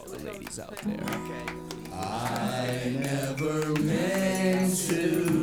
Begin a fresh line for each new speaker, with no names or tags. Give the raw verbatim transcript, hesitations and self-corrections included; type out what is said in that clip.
all the ladies out there.
I never meant to